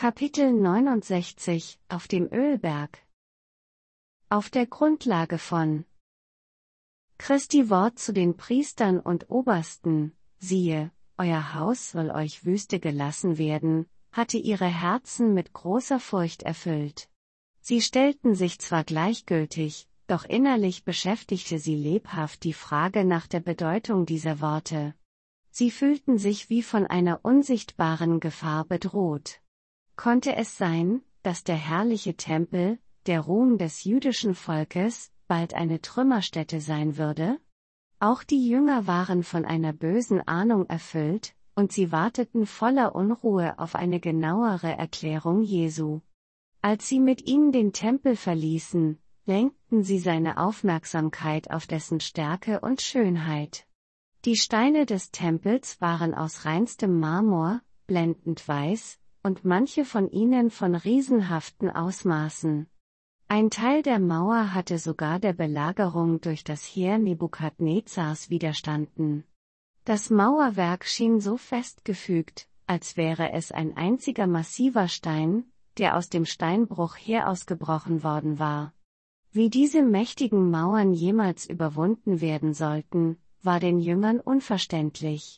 Kapitel 69 Auf dem Ölberg. Auf der Grundlage von Christi Wort zu den Priestern und Obersten: Siehe, euer Haus soll euch Wüste gelassen werden, hatte ihre Herzen mit großer Furcht erfüllt. Sie stellten sich zwar gleichgültig, doch innerlich beschäftigte sie lebhaft die Frage nach der Bedeutung dieser Worte. Sie fühlten sich wie von einer unsichtbaren Gefahr bedroht. Konnte es sein, dass der herrliche Tempel, der Ruhm des jüdischen Volkes, bald eine Trümmerstätte sein würde? Auch die Jünger waren von einer bösen Ahnung erfüllt, und sie warteten voller Unruhe auf eine genauere Erklärung Jesu. Als sie mit ihm den Tempel verließen, lenkten sie seine Aufmerksamkeit auf dessen Stärke und Schönheit. Die Steine des Tempels waren aus reinstem Marmor, blendend weiß, und manche von ihnen von riesenhaften Ausmaßen. Ein Teil der Mauer hatte sogar der Belagerung durch das Heer Nebukadnezars widerstanden. Das Mauerwerk schien so festgefügt, als wäre es ein einziger massiver Stein, der aus dem Steinbruch herausgebrochen worden war. Wie diese mächtigen Mauern jemals überwunden werden sollten, war den Jüngern unverständlich.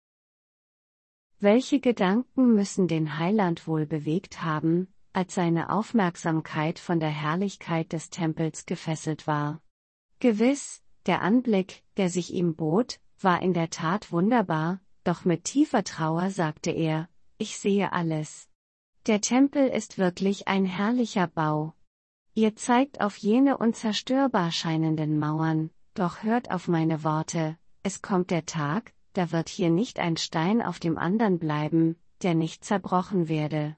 Welche Gedanken müssen den Heiland wohl bewegt haben, als seine Aufmerksamkeit von der Herrlichkeit des Tempels gefesselt war? Gewiss, der Anblick, der sich ihm bot, war in der Tat wunderbar, doch mit tiefer Trauer sagte er: Ich sehe alles. Der Tempel ist wirklich ein herrlicher Bau. Ihr zeigt auf jene unzerstörbar scheinenden Mauern, doch hört auf meine Worte, es kommt der Tag, da wird hier nicht ein Stein auf dem andern bleiben, der nicht zerbrochen werde.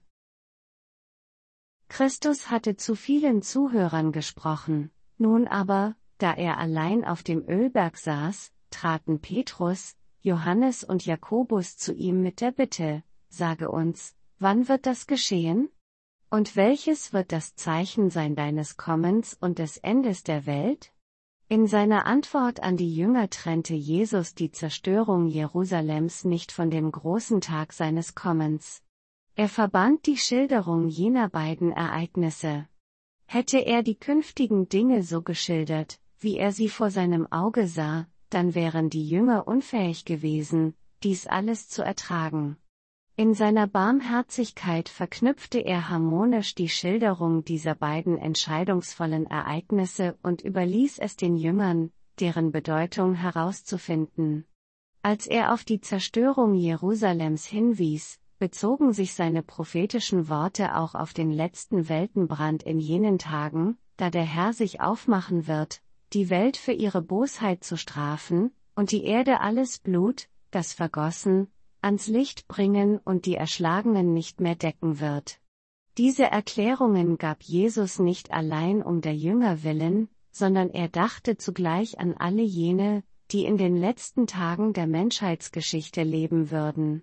Christus hatte zu vielen Zuhörern gesprochen, nun aber, da er allein auf dem Ölberg saß, traten Petrus, Johannes und Jakobus zu ihm mit der Bitte: Sage uns, wann wird das geschehen? Und welches wird das Zeichen sein deines Kommens und des Endes der Welt? In seiner Antwort an die Jünger trennte Jesus die Zerstörung Jerusalems nicht von dem großen Tag seines Kommens. Er verband die Schilderung jener beiden Ereignisse. Hätte er die künftigen Dinge so geschildert, wie er sie vor seinem Auge sah, dann wären die Jünger unfähig gewesen, dies alles zu ertragen. In seiner Barmherzigkeit verknüpfte er harmonisch die Schilderung dieser beiden entscheidungsvollen Ereignisse und überließ es den Jüngern, deren Bedeutung herauszufinden. Als er auf die Zerstörung Jerusalems hinwies, bezogen sich seine prophetischen Worte auch auf den letzten Weltenbrand in jenen Tagen, da der Herr sich aufmachen wird, die Welt für ihre Bosheit zu strafen, und die Erde alles Blut, das vergossen, ans Licht bringen und die Erschlagenen nicht mehr decken wird. Diese Erklärungen gab Jesus nicht allein um der Jünger willen, sondern er dachte zugleich an alle jene, die in den letzten Tagen der Menschheitsgeschichte leben würden.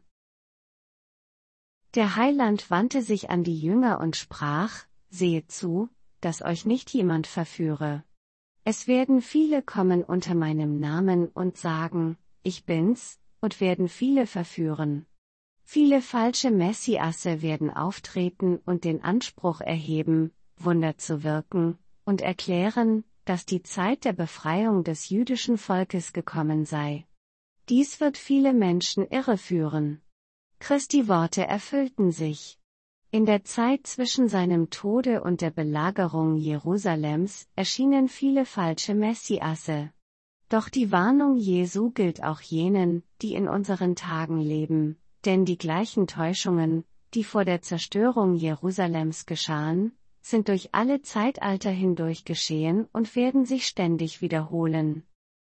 Der Heiland wandte sich an die Jünger und sprach: Sehet zu, dass euch nicht jemand verführe. Es werden viele kommen unter meinem Namen und sagen: Ich bin's, und werden viele verführen. Viele falsche Messiasse werden auftreten und den Anspruch erheben, Wunder zu wirken, und erklären, dass die Zeit der Befreiung des jüdischen Volkes gekommen sei. Dies wird viele Menschen irreführen. Christi Worte erfüllten sich. In der Zeit zwischen seinem Tode und der Belagerung Jerusalems erschienen viele falsche Messiasse. Doch die Warnung Jesu gilt auch jenen, die in unseren Tagen leben, denn die gleichen Täuschungen, die vor der Zerstörung Jerusalems geschahen, sind durch alle Zeitalter hindurch geschehen und werden sich ständig wiederholen.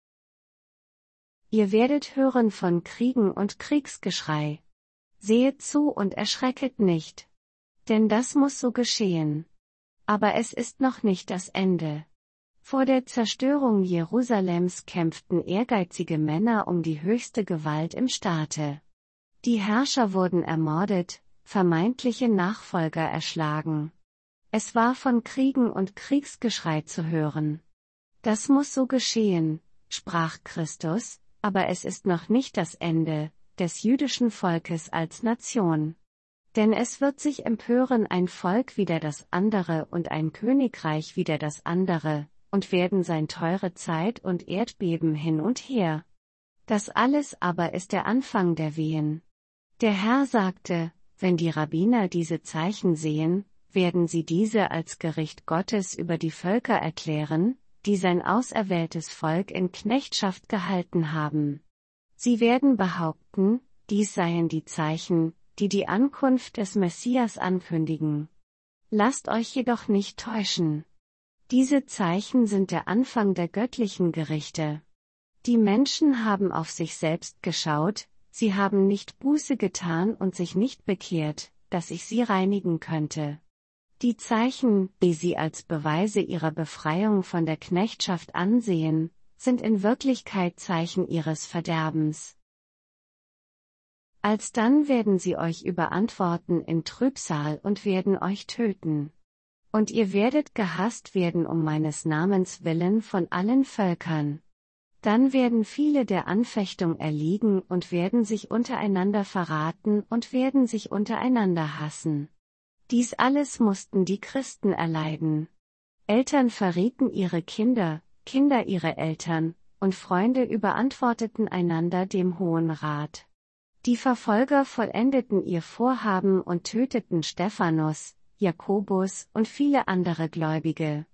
Ihr werdet hören von Kriegen und Kriegsgeschrei. Sehet zu und erschrecket nicht. Denn das muss so geschehen. Aber es ist noch nicht das Ende. Vor der Zerstörung Jerusalems kämpften ehrgeizige Männer um die höchste Gewalt im Staate. Die Herrscher wurden ermordet, vermeintliche Nachfolger erschlagen. Es war von Kriegen und Kriegsgeschrei zu hören. Das muss so geschehen, sprach Christus, aber es ist noch nicht das Ende des jüdischen Volkes als Nation. Denn es wird sich empören ein Volk wider das andere und ein Königreich wider das andere, und werden sein teure Zeit und Erdbeben hin und her. Das alles aber ist der Anfang der Wehen. Der Herr sagte, wenn die Rabbiner diese Zeichen sehen, werden sie diese als Gericht Gottes über die Völker erklären, die sein auserwähltes Volk in Knechtschaft gehalten haben. Sie werden behaupten, dies seien die Zeichen, die die Ankunft des Messias ankündigen. Lasst euch jedoch nicht täuschen. Diese Zeichen sind der Anfang der göttlichen Gerichte. Die Menschen haben auf sich selbst geschaut, sie haben nicht Buße getan und sich nicht bekehrt, dass ich sie reinigen könnte. Die Zeichen, die sie als Beweise ihrer Befreiung von der Knechtschaft ansehen, sind in Wirklichkeit Zeichen ihres Verderbens. Alsdann werden sie euch überantworten in Trübsal und werden euch töten. Und ihr werdet gehasst werden um meines Namens willen von allen Völkern. Dann werden viele der Anfechtung erliegen und werden sich untereinander verraten und werden sich untereinander hassen. Dies alles mussten die Christen erleiden. Eltern verrieten ihre Kinder, Kinder ihre Eltern, und Freunde überantworteten einander dem Hohen Rat. Die Verfolger vollendeten ihr Vorhaben und töteten Stephanus, Jakobus und viele andere Gläubige.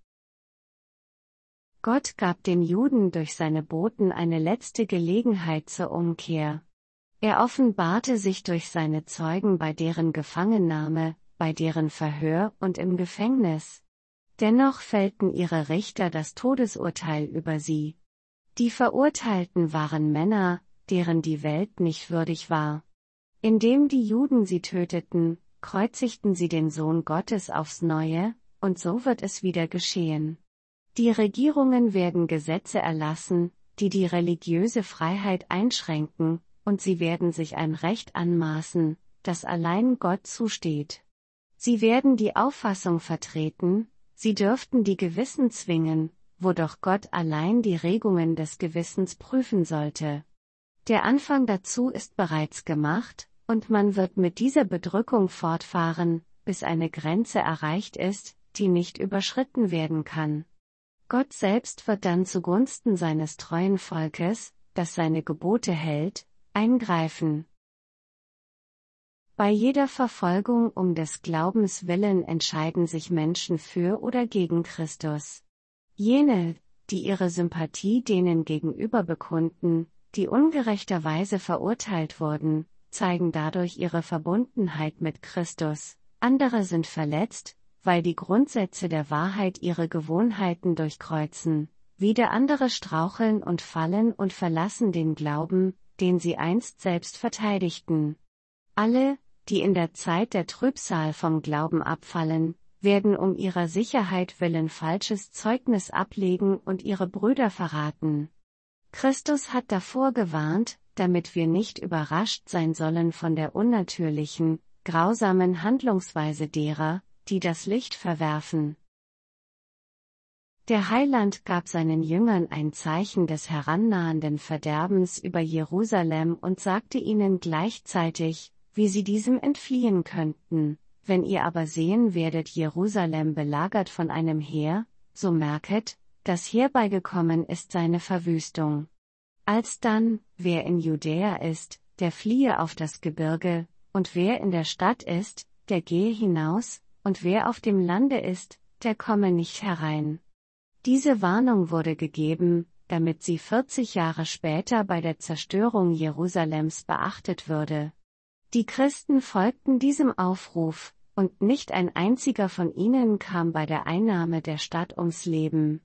Gott gab den Juden durch seine Boten eine letzte Gelegenheit zur Umkehr. Er offenbarte sich durch seine Zeugen bei deren Gefangennahme, bei deren Verhör und im Gefängnis. Dennoch fällten ihre Richter das Todesurteil über sie. Die Verurteilten waren Männer, deren die Welt nicht würdig war. Indem die Juden sie töteten, kreuzigten sie den Sohn Gottes aufs Neue, und so wird es wieder geschehen. Die Regierungen werden Gesetze erlassen, die die religiöse Freiheit einschränken, und sie werden sich ein Recht anmaßen, das allein Gott zusteht. Sie werden die Auffassung vertreten, sie dürften die Gewissen zwingen, wo doch Gott allein die Regungen des Gewissens prüfen sollte. Der Anfang dazu ist bereits gemacht, und man wird mit dieser Bedrückung fortfahren, bis eine Grenze erreicht ist, die nicht überschritten werden kann. Gott selbst wird dann zugunsten seines treuen Volkes, das seine Gebote hält, eingreifen. Bei jeder Verfolgung um des Glaubens willen entscheiden sich Menschen für oder gegen Christus. Jene, die ihre Sympathie denen gegenüber bekunden, die ungerechterweise verurteilt wurden, zeigen dadurch ihre Verbundenheit mit Christus. Andere sind verletzt, weil die Grundsätze der Wahrheit ihre Gewohnheiten durchkreuzen. Wieder andere straucheln und fallen und verlassen den Glauben, den sie einst selbst verteidigten. Alle, die in der Zeit der Trübsal vom Glauben abfallen, werden um ihrer Sicherheit willen falsches Zeugnis ablegen und ihre Brüder verraten. Christus hat davor gewarnt, damit wir nicht überrascht sein sollen von der unnatürlichen, grausamen Handlungsweise derer, die das Licht verwerfen. Der Heiland gab seinen Jüngern ein Zeichen des herannahenden Verderbens über Jerusalem und sagte ihnen gleichzeitig, wie sie diesem entfliehen könnten. Wenn ihr aber sehen werdet Jerusalem belagert von einem Heer, so merket, dass herbeigekommen ist seine Verwüstung. Alsdann, wer in Judäa ist, der fliehe auf das Gebirge, und wer in der Stadt ist, der gehe hinaus, und wer auf dem Lande ist, der komme nicht herein. Diese Warnung wurde gegeben, damit sie 40 Jahre später bei der Zerstörung Jerusalems beachtet würde. Die Christen folgten diesem Aufruf, und nicht ein einziger von ihnen kam bei der Einnahme der Stadt ums Leben.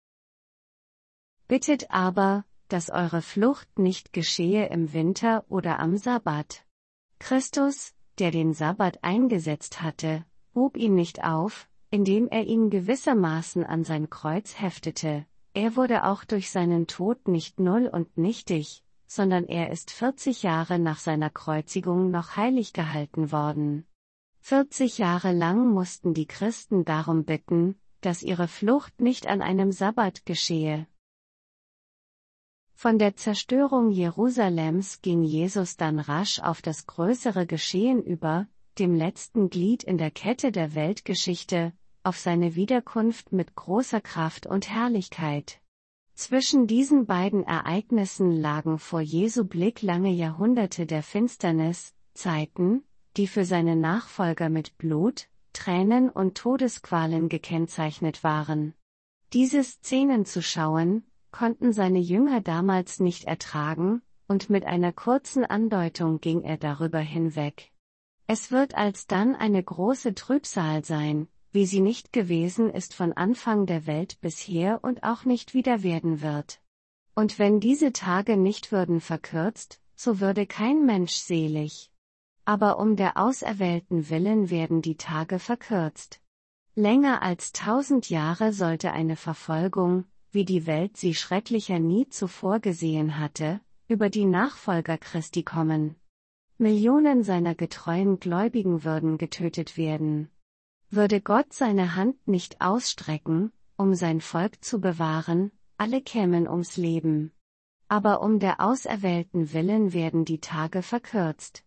Bittet aber, dass eure Flucht nicht geschehe im Winter oder am Sabbat. Christus, der den Sabbat eingesetzt hatte, hob ihn nicht auf, indem er ihn gewissermaßen an sein Kreuz heftete. Er wurde auch durch seinen Tod nicht null und nichtig, sondern er ist 40 Jahre nach seiner Kreuzigung noch heilig gehalten worden. 40 Jahre lang mussten die Christen darum bitten, dass ihre Flucht nicht an einem Sabbat geschehe. Von der Zerstörung Jerusalems ging Jesus dann rasch auf das größere Geschehen über, dem letzten Glied in der Kette der Weltgeschichte, auf seine Wiederkunft mit großer Kraft und Herrlichkeit. Zwischen diesen beiden Ereignissen lagen vor Jesu Blick lange Jahrhunderte der Finsternis, Zeiten, die für seine Nachfolger mit Blut, Tränen und Todesqualen gekennzeichnet waren. Diese Szenen zu schauen, konnten seine Jünger damals nicht ertragen, und mit einer kurzen Andeutung ging er darüber hinweg. Es wird alsdann eine große Trübsal sein, wie sie nicht gewesen ist von Anfang der Welt bisher und auch nicht wieder werden wird. Und wenn diese Tage nicht würden verkürzt, so würde kein Mensch selig. Aber um der Auserwählten willen werden die Tage verkürzt. Länger als 1000 Jahre sollte eine Verfolgung, wie die Welt sie schrecklicher nie zuvor gesehen hatte, über die Nachfolger Christi kommen. Millionen seiner getreuen Gläubigen würden getötet werden. Würde Gott seine Hand nicht ausstrecken, um sein Volk zu bewahren, alle kämen ums Leben. Aber um der Auserwählten willen werden die Tage verkürzt.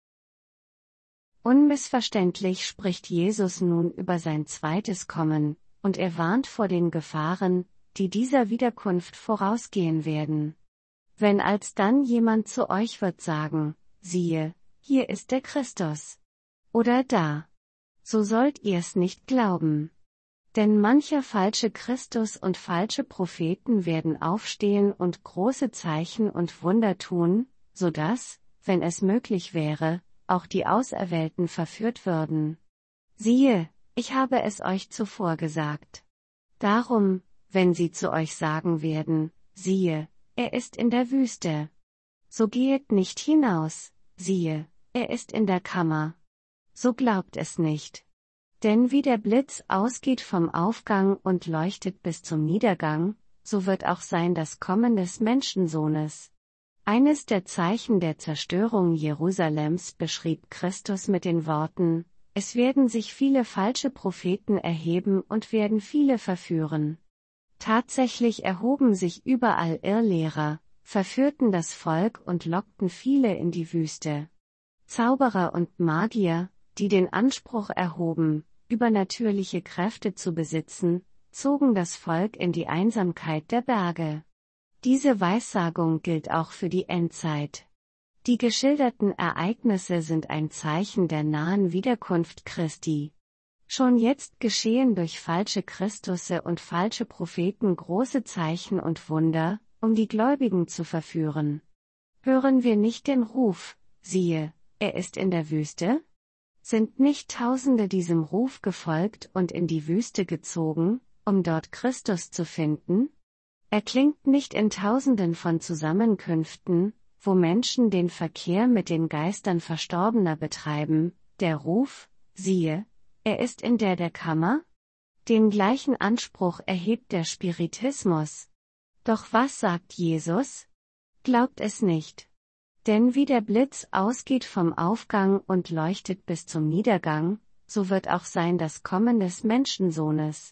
Unmissverständlich spricht Jesus nun über sein zweites Kommen, und er warnt vor den Gefahren, die dieser Wiederkunft vorausgehen werden. Wenn alsdann jemand zu euch wird sagen, siehe, hier ist der Christus. Oder da. So sollt ihr's nicht glauben. Denn mancher falsche Christus und falsche Propheten werden aufstehen und große Zeichen und Wunder tun, so dass, wenn es möglich wäre, auch die Auserwählten verführt würden. Siehe, ich habe es euch zuvor gesagt. Darum, wenn sie zu euch sagen werden, siehe, er ist in der Wüste. So gehet nicht hinaus, siehe, er ist in der Kammer. So glaubt es nicht. Denn wie der Blitz ausgeht vom Aufgang und leuchtet bis zum Niedergang, so wird auch sein das Kommen des Menschensohnes. Eines der Zeichen der Zerstörung Jerusalems beschrieb Christus mit den Worten, es werden sich viele falsche Propheten erheben und werden viele verführen. Tatsächlich erhoben sich überall Irrlehrer, verführten das Volk und lockten viele in die Wüste. Zauberer und Magier, die den Anspruch erhoben, übernatürliche Kräfte zu besitzen, zogen das Volk in die Einsamkeit der Berge. Diese Weissagung gilt auch für die Endzeit. Die geschilderten Ereignisse sind ein Zeichen der nahen Wiederkunft Christi. Schon jetzt geschehen durch falsche Christusse und falsche Propheten große Zeichen und Wunder, um die Gläubigen zu verführen. Hören wir nicht den Ruf, siehe, er ist in der Wüste? Sind nicht Tausende diesem Ruf gefolgt und in die Wüste gezogen, um dort Christus zu finden? Er klingt nicht in Tausenden von Zusammenkünften, wo Menschen den Verkehr mit den Geistern Verstorbener betreiben, der Ruf, siehe, er ist in der Kammer? Den gleichen Anspruch erhebt der Spiritismus. Doch was sagt Jesus? Glaubt es nicht. Denn wie der Blitz ausgeht vom Aufgang und leuchtet bis zum Niedergang, so wird auch sein das Kommen des Menschensohnes.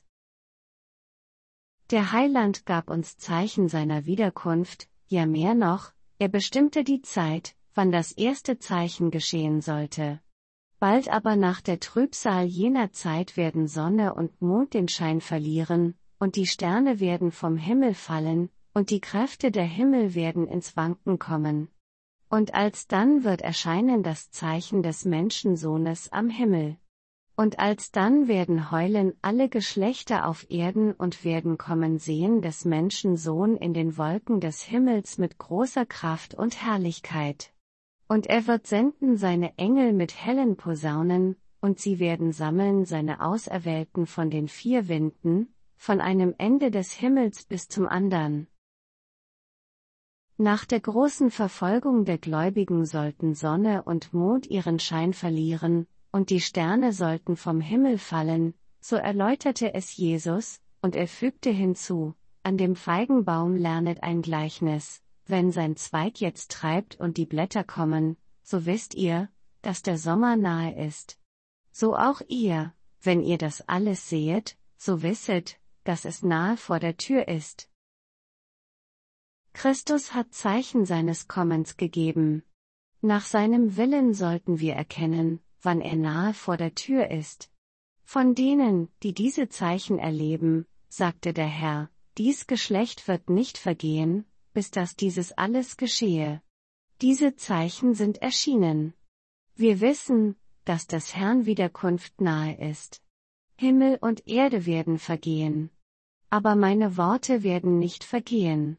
Der Heiland gab uns Zeichen seiner Wiederkunft, ja mehr noch, er bestimmte die Zeit, wann das erste Zeichen geschehen sollte. Bald aber nach der Trübsal jener Zeit werden Sonne und Mond den Schein verlieren, und die Sterne werden vom Himmel fallen, und die Kräfte der Himmel werden ins Wanken kommen. Und alsdann wird erscheinen das Zeichen des Menschensohnes am Himmel. Und alsdann werden heulen alle Geschlechter auf Erden und werden kommen sehen des Menschensohn in den Wolken des Himmels mit großer Kraft und Herrlichkeit. Und er wird senden seine Engel mit hellen Posaunen, und sie werden sammeln seine Auserwählten von den 4 Winden, von einem Ende des Himmels bis zum andern. Nach der großen Verfolgung der Gläubigen sollten Sonne und Mond ihren Schein verlieren, und die Sterne sollten vom Himmel fallen, so erläuterte es Jesus, und er fügte hinzu, an dem Feigenbaum lernet ein Gleichnis, wenn sein Zweig jetzt treibt und die Blätter kommen, so wisst ihr, dass der Sommer nahe ist. So auch ihr, wenn ihr das alles sehet, so wisset, dass es nahe vor der Tür ist. Christus hat Zeichen seines Kommens gegeben. Nach seinem Willen sollten wir erkennen, wann er nahe vor der Tür ist. Von denen, die diese Zeichen erleben, sagte der Herr, dies Geschlecht wird nicht vergehen, bis dass dieses alles geschehe. Diese Zeichen sind erschienen. Wir wissen, dass des Herrn Wiederkunft nahe ist. Himmel und Erde werden vergehen. Aber meine Worte werden nicht vergehen.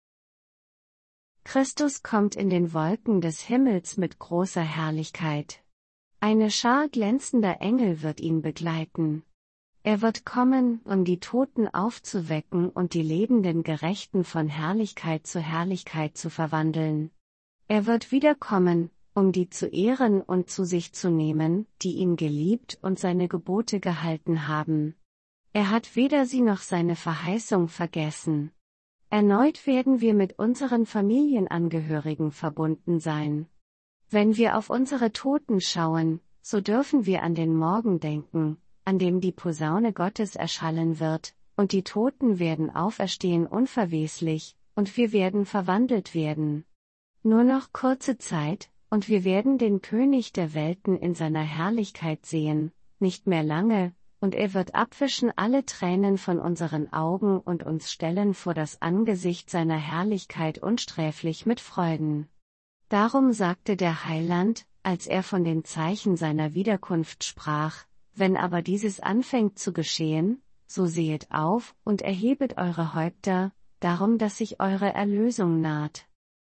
Christus kommt in den Wolken des Himmels mit großer Herrlichkeit. Eine Schar glänzender Engel wird ihn begleiten. Er wird kommen, um die Toten aufzuwecken und die lebenden Gerechten von Herrlichkeit zu Herrlichkeit zu verwandeln. Er wird wiederkommen, um die zu ehren und zu sich zu nehmen, die ihn geliebt und seine Gebote gehalten haben. Er hat weder sie noch seine Verheißung vergessen. Erneut werden wir mit unseren Familienangehörigen verbunden sein. Wenn wir auf unsere Toten schauen, so dürfen wir an den Morgen denken, an dem die Posaune Gottes erschallen wird, und die Toten werden auferstehen unverweslich, und wir werden verwandelt werden. Nur noch kurze Zeit, und wir werden den König der Welten in seiner Herrlichkeit sehen, nicht mehr lange, und er wird abwischen alle Tränen von unseren Augen und uns stellen vor das Angesicht seiner Herrlichkeit unsträflich mit Freuden. Darum sagte der Heiland, als er von den Zeichen seiner Wiederkunft sprach, wenn aber dieses anfängt zu geschehen, so sehet auf und erhebet eure Häupter, darum dass sich eure Erlösung naht.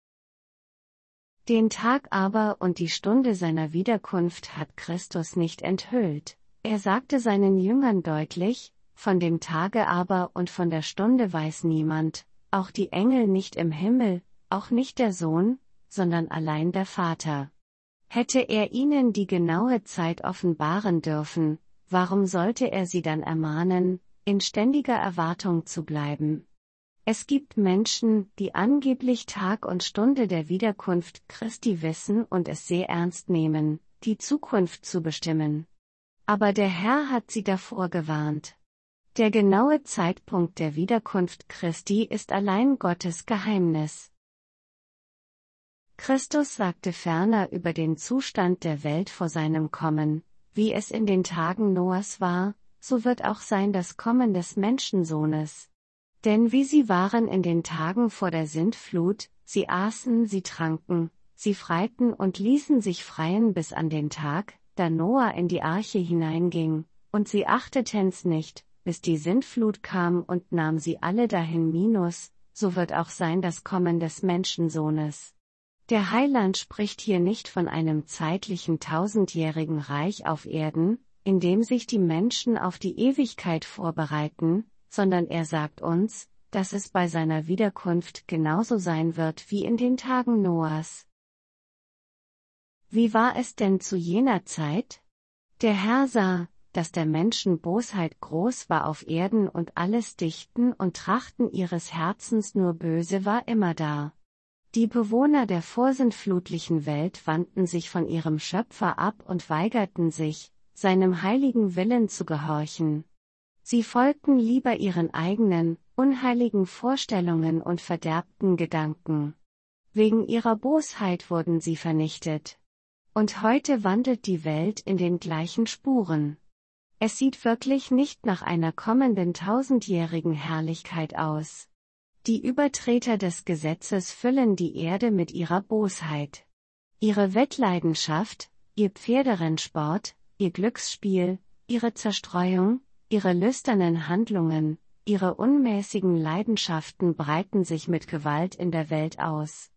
Den Tag aber und die Stunde seiner Wiederkunft hat Christus nicht enthüllt. Er sagte seinen Jüngern deutlich, von dem Tage aber und von der Stunde weiß niemand, auch die Engel nicht im Himmel, auch nicht der Sohn, sondern allein der Vater. Hätte er ihnen die genaue Zeit offenbaren dürfen, warum sollte er sie dann ermahnen, in ständiger Erwartung zu bleiben? Es gibt Menschen, die angeblich Tag und Stunde der Wiederkunft Christi wissen und es sehr ernst nehmen, die Zukunft zu bestimmen. Aber der Herr hat sie davor gewarnt. Der genaue Zeitpunkt der Wiederkunft Christi ist allein Gottes Geheimnis. Christus sagte ferner über den Zustand der Welt vor seinem Kommen, wie es in den Tagen Noahs war, so wird auch sein das Kommen des Menschensohnes. Denn wie sie waren in den Tagen vor der Sintflut, sie aßen, sie tranken, sie freiten und ließen sich freien bis an den Tag, da Noah in die Arche hineinging, und sie achteten's nicht, bis die Sintflut kam und nahm sie alle dahin so wird auch sein das Kommen des Menschensohnes. Der Heiland spricht hier nicht von einem zeitlichen tausendjährigen Reich auf Erden, in dem sich die Menschen auf die Ewigkeit vorbereiten, sondern er sagt uns, dass es bei seiner Wiederkunft genauso sein wird wie in den Tagen Noahs. Wie war es denn zu jener Zeit? Der Herr sah, dass der Menschen Bosheit groß war auf Erden und alles Dichten und Trachten ihres Herzens nur Böse war immer da. Die Bewohner der vorsintflutlichen Welt wandten sich von ihrem Schöpfer ab und weigerten sich, seinem heiligen Willen zu gehorchen. Sie folgten lieber ihren eigenen, unheiligen Vorstellungen und verderbten Gedanken. Wegen ihrer Bosheit wurden sie vernichtet. Und heute wandelt die Welt in den gleichen Spuren. Es sieht wirklich nicht nach einer kommenden tausendjährigen Herrlichkeit aus. Die Übertreter des Gesetzes füllen die Erde mit ihrer Bosheit. Ihre Wettleidenschaft, ihr Pferderennsport, ihr Glücksspiel, ihre Zerstreuung, ihre lüsternen Handlungen, ihre unmäßigen Leidenschaften breiten sich mit Gewalt in der Welt aus.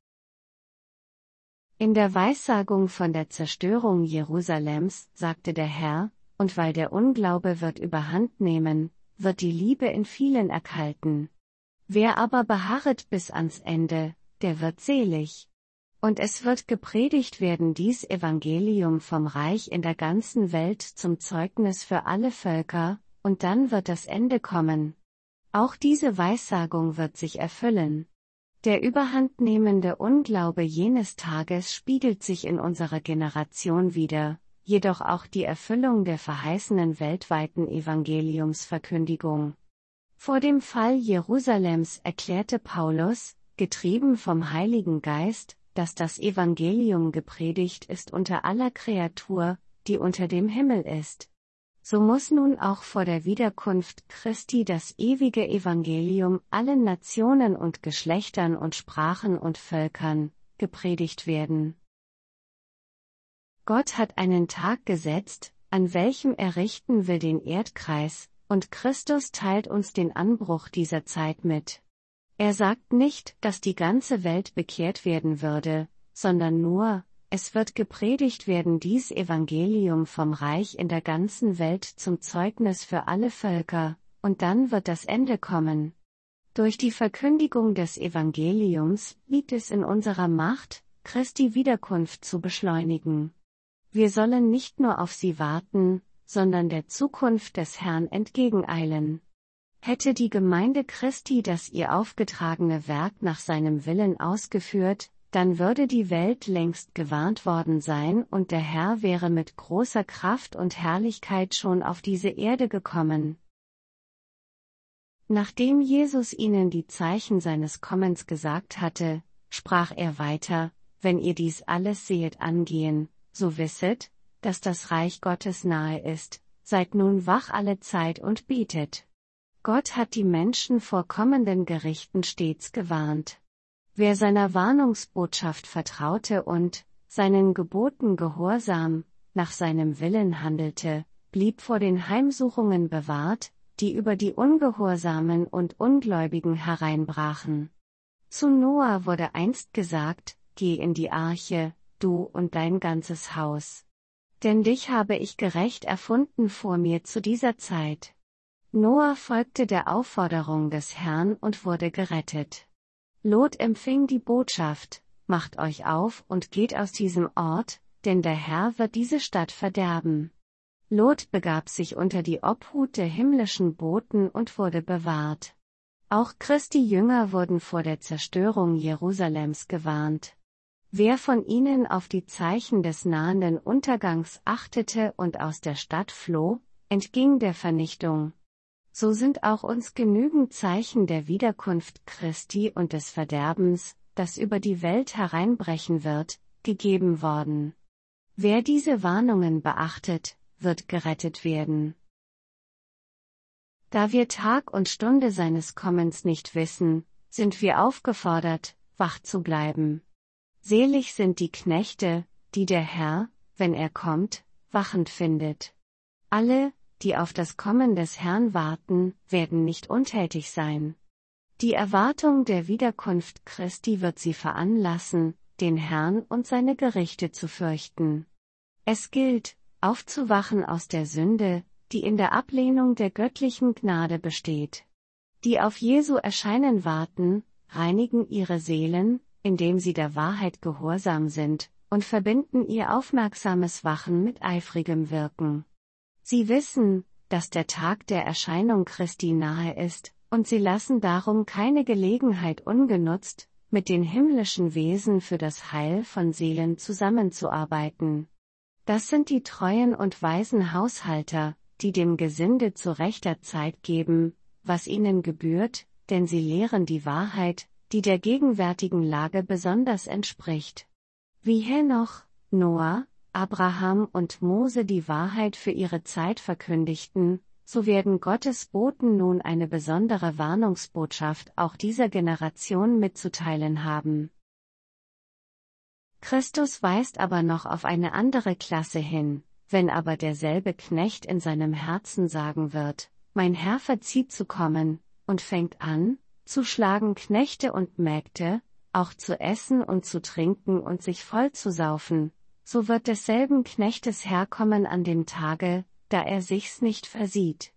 In der Weissagung von der Zerstörung Jerusalems sagte der Herr, und weil der Unglaube wird überhand nehmen, wird die Liebe in vielen erkalten. Wer aber beharret bis ans Ende, der wird selig. Und es wird gepredigt werden dies Evangelium vom Reich in der ganzen Welt zum Zeugnis für alle Völker, und dann wird das Ende kommen. Auch diese Weissagung wird sich erfüllen. Der überhandnehmende Unglaube jenes Tages spiegelt sich in unserer Generation wider, jedoch auch die Erfüllung der verheißenen weltweiten Evangeliumsverkündigung. Vor dem Fall Jerusalems erklärte Paulus, getrieben vom Heiligen Geist, dass das Evangelium gepredigt ist unter aller Kreatur, die unter dem Himmel ist. So muss nun auch vor der Wiederkunft Christi das ewige Evangelium allen Nationen und Geschlechtern und Sprachen und Völkern gepredigt werden. Gott hat einen Tag gesetzt, an welchem er richten will den Erdkreis, und Christus teilt uns den Anbruch dieser Zeit mit. Er sagt nicht, dass die ganze Welt bekehrt werden würde, sondern nur, es wird gepredigt werden dies Evangelium vom Reich in der ganzen Welt zum Zeugnis für alle Völker, und dann wird das Ende kommen. Durch die Verkündigung des Evangeliums liegt es in unserer Macht, Christi Wiederkunft zu beschleunigen. Wir sollen nicht nur auf sie warten, sondern der Zukunft des Herrn entgegeneilen. Hätte die Gemeinde Christi das ihr aufgetragene Werk nach seinem Willen ausgeführt, dann würde die Welt längst gewarnt worden sein und der Herr wäre mit großer Kraft und Herrlichkeit schon auf diese Erde gekommen. Nachdem Jesus ihnen die Zeichen seines Kommens gesagt hatte, sprach er weiter: Wenn ihr dies alles sehet angehen, so wisset, dass das Reich Gottes nahe ist, seid nun wach alle Zeit und betet. Gott hat die Menschen vor kommenden Gerichten stets gewarnt. Wer seiner Warnungsbotschaft vertraute und, seinen Geboten gehorsam, nach seinem Willen handelte, blieb vor den Heimsuchungen bewahrt, die über die Ungehorsamen und Ungläubigen hereinbrachen. Zu Noah wurde einst gesagt: Geh in die Arche, du und dein ganzes Haus. Denn dich habe ich gerecht erfunden vor mir zu dieser Zeit. Noah folgte der Aufforderung des Herrn und wurde gerettet. Lot empfing die Botschaft: Macht euch auf und geht aus diesem Ort, denn der Herr wird diese Stadt verderben. Lot begab sich unter die Obhut der himmlischen Boten und wurde bewahrt. Auch Christi Jünger wurden vor der Zerstörung Jerusalems gewarnt. Wer von ihnen auf die Zeichen des nahenden Untergangs achtete und aus der Stadt floh, entging der Vernichtung. So sind auch uns genügend Zeichen der Wiederkunft Christi und des Verderbens, das über die Welt hereinbrechen wird, gegeben worden. Wer diese Warnungen beachtet, wird gerettet werden. Da wir Tag und Stunde seines Kommens nicht wissen, sind wir aufgefordert, wach zu bleiben. Selig sind die Knechte, die der Herr, wenn er kommt, wachend findet. Alle, die auf das Kommen des Herrn warten, werden nicht untätig sein. Die Erwartung der Wiederkunft Christi wird sie veranlassen, den Herrn und seine Gerichte zu fürchten. Es gilt, aufzuwachen aus der Sünde, die in der Ablehnung der göttlichen Gnade besteht. Die auf Jesu Erscheinen warten, reinigen ihre Seelen, indem sie der Wahrheit gehorsam sind, und verbinden ihr aufmerksames Wachen mit eifrigem Wirken. Sie wissen, dass der Tag der Erscheinung Christi nahe ist, und sie lassen darum keine Gelegenheit ungenutzt, mit den himmlischen Wesen für das Heil von Seelen zusammenzuarbeiten. Das sind die treuen und weisen Haushalter, die dem Gesinde zu rechter Zeit geben, was ihnen gebührt, denn sie lehren die Wahrheit, die der gegenwärtigen Lage besonders entspricht. Wie Henoch, Noah, Abraham und Mose die Wahrheit für ihre Zeit verkündigten, so werden Gottes Boten nun eine besondere Warnungsbotschaft auch dieser Generation mitzuteilen haben. Christus weist aber noch auf eine andere Klasse hin: Wenn aber derselbe Knecht in seinem Herzen sagen wird: Mein Herr verzieht zu kommen, und fängt an, zu schlagen Knechte und Mägde, auch zu essen und zu trinken und sich voll zu saufen, so wird desselben Knechtes Herr kommen an dem Tage, da er sich's nicht versieht.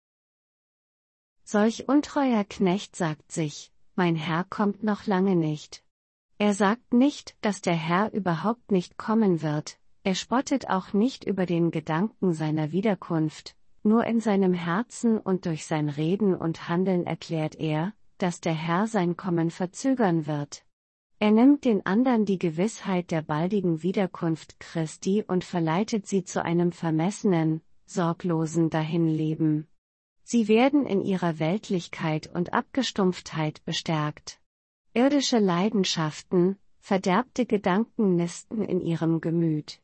Solch untreuer Knecht sagt sich: Mein Herr kommt noch lange nicht. Er sagt nicht, dass der Herr überhaupt nicht kommen wird, er spottet auch nicht über den Gedanken seiner Wiederkunft, nur in seinem Herzen und durch sein Reden und Handeln erklärt er, dass der Herr sein Kommen verzögern wird. Er nimmt den andern die Gewissheit der baldigen Wiederkunft Christi und verleitet sie zu einem vermessenen, sorglosen Dahinleben. Sie werden in ihrer Weltlichkeit und Abgestumpftheit bestärkt. Irdische Leidenschaften, verderbte Gedanken nisten in ihrem Gemüt.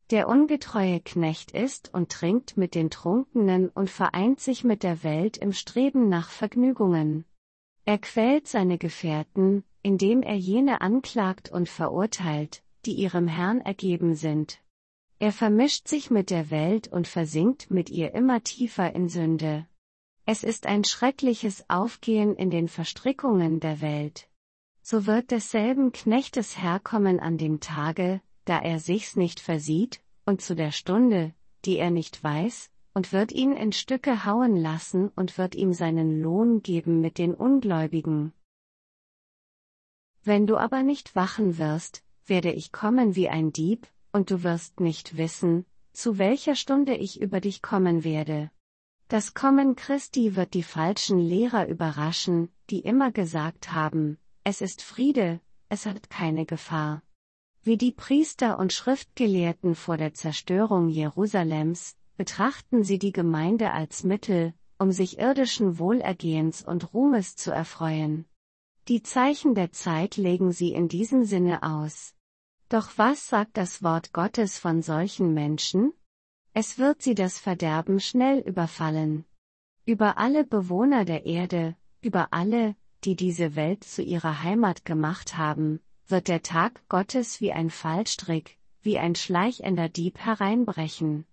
Der ungetreue Knecht isst und trinkt mit den Trunkenen und vereint sich mit der Welt im Streben nach Vergnügungen. Er quält seine Gefährten, indem er jene anklagt und verurteilt, die ihrem Herrn ergeben sind. Er vermischt sich mit der Welt und versinkt mit ihr immer tiefer in Sünde. Es ist ein schreckliches Aufgehen in den Verstrickungen der Welt. So wird desselben Knechtes Herr kommen an dem Tage, da er sich's nicht versieht, und zu der Stunde, die er nicht weiß, und wird ihn in Stücke hauen lassen und wird ihm seinen Lohn geben mit den Ungläubigen. Wenn du aber nicht wachen wirst, werde ich kommen wie ein Dieb, und du wirst nicht wissen, zu welcher Stunde ich über dich kommen werde. Das Kommen Christi wird die falschen Lehrer überraschen, die immer gesagt haben, es ist Friede, es hat keine Gefahr. Wie die Priester und Schriftgelehrten vor der Zerstörung Jerusalems, betrachten sie die Gemeinde als Mittel, um sich irdischen Wohlergehens und Ruhmes zu erfreuen. Die Zeichen der Zeit legen sie in diesem Sinne aus. Doch was sagt das Wort Gottes von solchen Menschen? Es wird sie das Verderben schnell überfallen. Über alle Bewohner der Erde, über alle, die diese Welt zu ihrer Heimat gemacht haben, wird der Tag Gottes wie ein Fallstrick, wie ein schleichender Dieb hereinbrechen.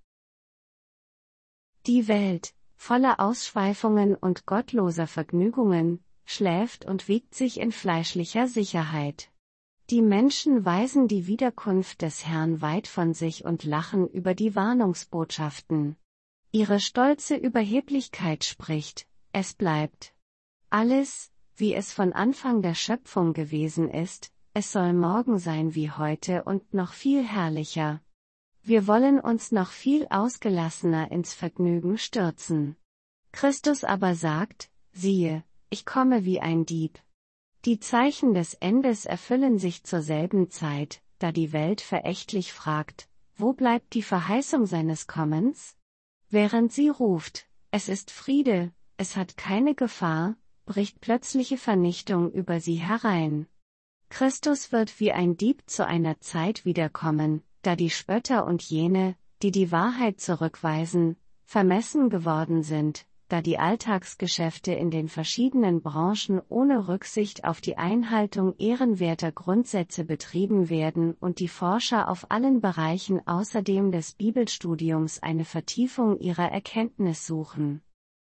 Die Welt, voller Ausschweifungen und gottloser Vergnügungen, schläft und wiegt sich in fleischlicher Sicherheit. Die Menschen weisen die Wiederkunft des Herrn weit von sich und lachen über die Warnungsbotschaften. Ihre stolze Überheblichkeit spricht, es bleibt alles, wie es von Anfang der Schöpfung gewesen ist, es soll morgen sein wie heute und noch viel herrlicher. Wir wollen uns noch viel ausgelassener ins Vergnügen stürzen. Christus aber sagt, siehe, ich komme wie ein Dieb. Die Zeichen des Endes erfüllen sich zur selben Zeit, da die Welt verächtlich fragt, wo bleibt die Verheißung seines Kommens? Während sie ruft, es ist Friede, es hat keine Gefahr, bricht plötzliche Vernichtung über sie herein. Christus wird wie ein Dieb zu einer Zeit wiederkommen, da die Spötter und jene, die die Wahrheit zurückweisen, vermessen geworden sind, da die Alltagsgeschäfte in den verschiedenen Branchen ohne Rücksicht auf die Einhaltung ehrenwerter Grundsätze betrieben werden und die Forscher auf allen Bereichen außerdem des Bibelstudiums eine Vertiefung ihrer Erkenntnis suchen.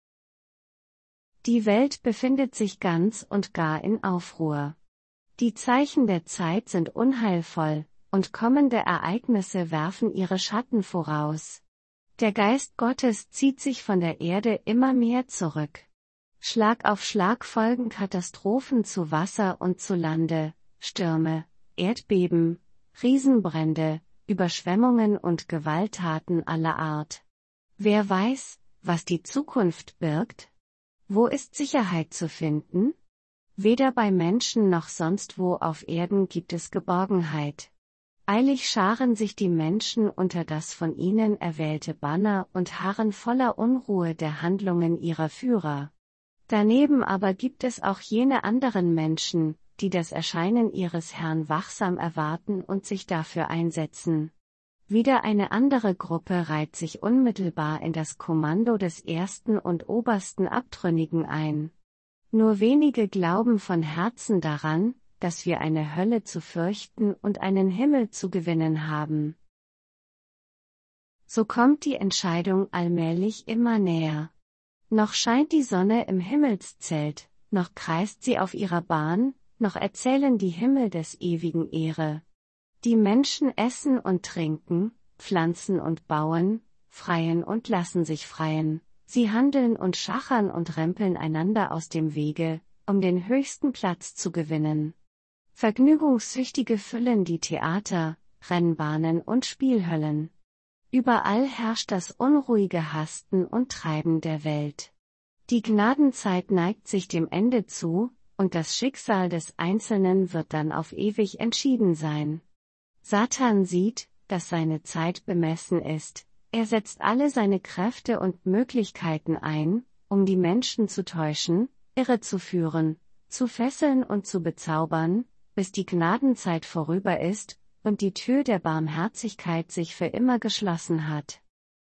Die Welt befindet sich ganz und gar in Aufruhr. Die Zeichen der Zeit sind unheilvoll, und kommende Ereignisse werfen ihre Schatten voraus. Der Geist Gottes zieht sich von der Erde immer mehr zurück. Schlag auf Schlag folgen Katastrophen zu Wasser und zu Lande, Stürme, Erdbeben, Riesenbrände, Überschwemmungen und Gewalttaten aller Art. Wer weiß, was die Zukunft birgt? Wo ist Sicherheit zu finden? Weder bei Menschen noch sonst wo auf Erden gibt es Geborgenheit. Eilig scharen sich die Menschen unter das von ihnen erwählte Banner und harren voller Unruhe der Handlungen ihrer Führer. Daneben aber gibt es auch jene anderen Menschen, die das Erscheinen ihres Herrn wachsam erwarten und sich dafür einsetzen. Wieder eine andere Gruppe reiht sich unmittelbar in das Kommando des ersten und obersten Abtrünnigen ein. Nur wenige glauben von Herzen daran, dass wir eine Hölle zu fürchten und einen Himmel zu gewinnen haben. So kommt die Entscheidung allmählich immer näher. Noch scheint die Sonne im Himmelszelt, noch kreist sie auf ihrer Bahn, noch erzählen die Himmel des Ewigen Ehre. Die Menschen essen und trinken, pflanzen und bauen, freien und lassen sich freien. Sie handeln und schachern und rempeln einander aus dem Wege, um den höchsten Platz zu gewinnen. Vergnügungssüchtige füllen die Theater, Rennbahnen und Spielhöllen. Überall herrscht das unruhige Hasten und Treiben der Welt. Die Gnadenzeit neigt sich dem Ende zu, und das Schicksal des Einzelnen wird dann auf ewig entschieden sein. Satan sieht, dass seine Zeit bemessen ist. Er setzt alle seine Kräfte und Möglichkeiten ein, um die Menschen zu täuschen, irrezuführen, zu fesseln und zu bezaubern, bis die Gnadenzeit vorüber ist, und die Tür der Barmherzigkeit sich für immer geschlossen hat.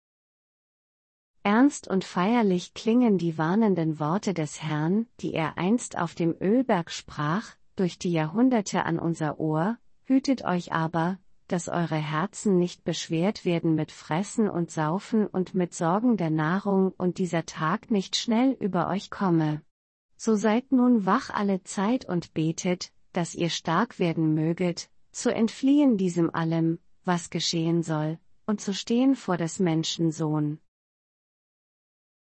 Ernst und feierlich klingen die warnenden Worte des Herrn, die er einst auf dem Ölberg sprach, durch die Jahrhunderte an unser Ohr: Hütet euch aber, dass eure Herzen nicht beschwert werden mit Fressen und Saufen und mit Sorgen der Nahrung und dieser Tag nicht schnell über euch komme. So seid nun wach alle Zeit und betet, dass ihr stark werden möget, zu entfliehen diesem allem, was geschehen soll, und zu stehen vor des Menschen Sohn.